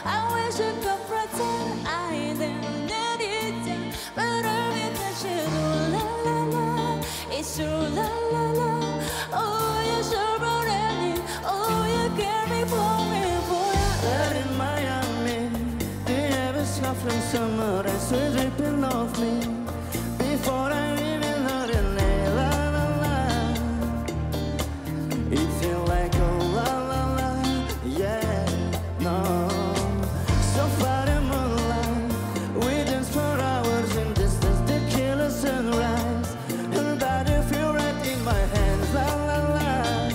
I wish I could pretend I didn't need you, but every touch you do la la la, it's true la la la. Oh, you're so burning, oh, you care me for me, for you. There in Miami, they have a scuffling summer and sweet dripping off me. Before I even heard it, la la la. It feels like oh la la la, yeah, no. So far in moonlight, we dance for hours in distance, the killer sunrise. Her body feel right in my hands, la la la.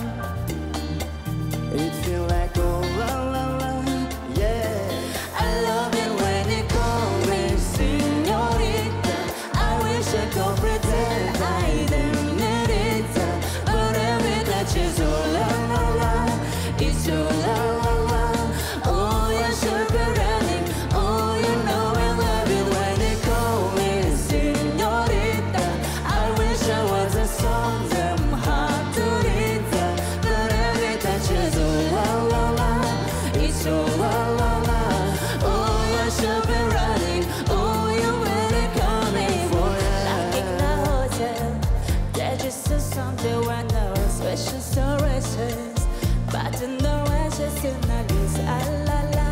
It feels like oh la la la, yeah. I love it when you call me señorita. I wish I could pretend I didn't need it, but every touch is oh la la la, it's oh la la la. Oh, you're sugar running, oh, you know I love it when you call me señorita. I wish I was a song them hard to read, but every touch is oh la la la, it's oh la la la. Oh, you're sugar running, oh, you really coming for like in a hotel. There's just something when I was special stories, but in the rest is still not this. Ah la la.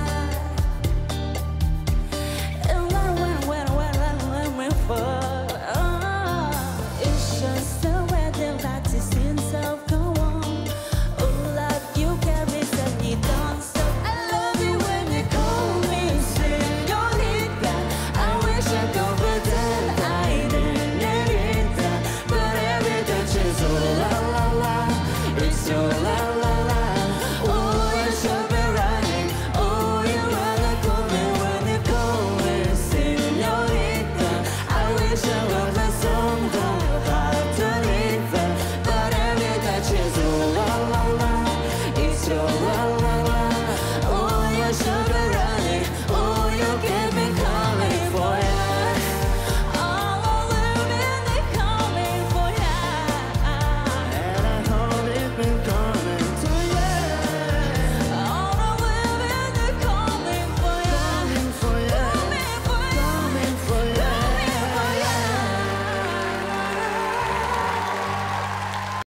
And when for it's just the weather that is in self go on. Oh, love you carry me down. So I love you when you call me señorita. I wish I could pretend I didn't need it, but every touch is oh la la la, it's oh la la la. Oh, you're so running, oh, you wanna call me when you call me señorita. I wish I was a